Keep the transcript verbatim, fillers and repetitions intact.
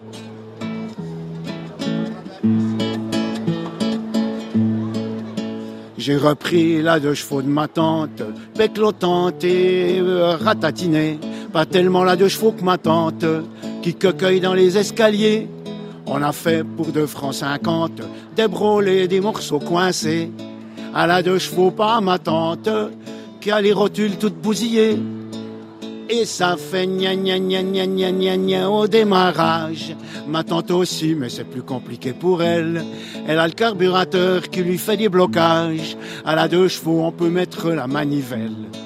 J'ai repris la deux chevaux de ma tante, péclotante et euh, ratatinée. Pas tellement la deux chevaux que ma tante, qui cueille dans les escaliers. On a fait pour deux francs cinquante, des brôlés, des morceaux coincés. À la deux chevaux, pas ma tante, qui a les rotules toutes bousillées. Et ça fait gna gna gna gna gna gna gna au démarrage. Ma tante aussi, mais c'est plus compliqué pour elle. Elle a le carburateur qui lui fait des blocages. À la deux chevaux, on peut mettre la manivelle.